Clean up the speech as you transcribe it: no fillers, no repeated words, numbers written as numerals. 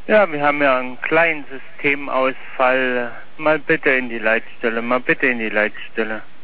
Ja, wir haben ja einen kleinen Systemausfall. Mal bitte in die Leitstelle, mal bitte in die Leitstelle.